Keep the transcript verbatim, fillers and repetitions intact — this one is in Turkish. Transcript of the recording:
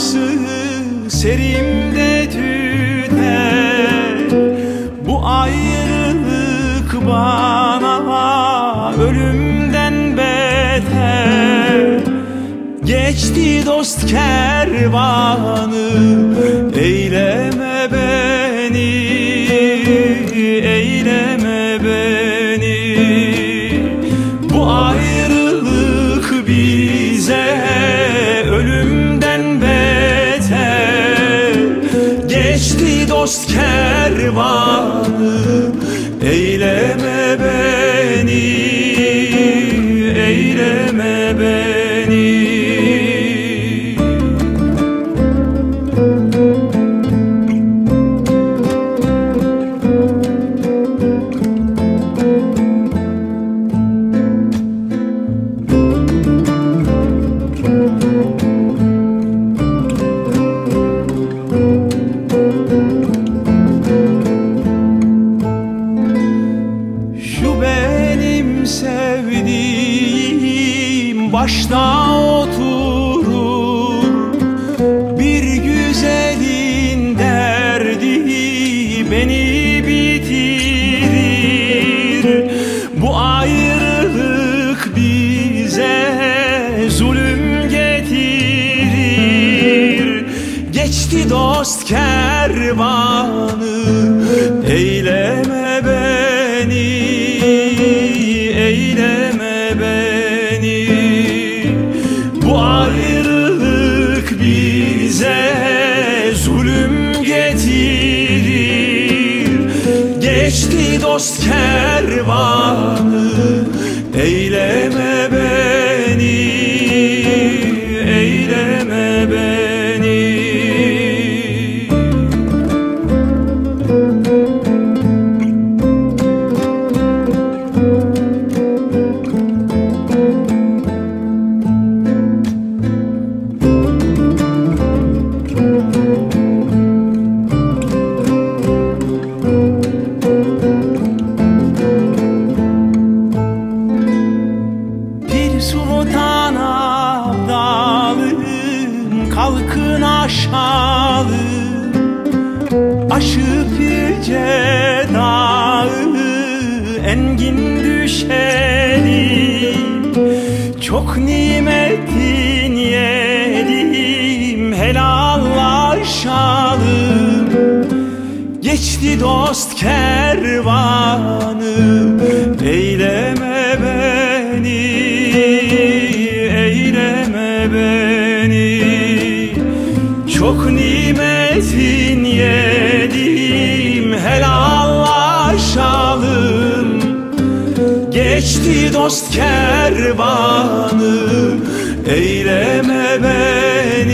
acısı serimde tüter. Bu ayrılık bana ölümden beter. Geçti dost kervanı, eyleme beni, eyleme beni. Bu ayrılık bize ölümden beter. Geçti dost kervanı, eyleme beni, eyleme beni. Sevdiğim başta oturur, bir güzelin derdi beni bitirir. Bu ayrılık bize zulüm getirir. Geçti dost kervanı, eyleme beni, eyleme beni. Bu ayrılık bize zulüm getirir. Geçti dost kervanı, eyleme beni, eyleme beni. Sultan Abdalım, kalkın aşağı, aşıp yüce dağı engin düşelim. Çok nimetin yedim, helallaşalım. Geçti dost kervanı, eyleme beni, eyleme beni. Çok nimetin yedim, helallaşalım. Geçti dost kervanı, eyleme beni,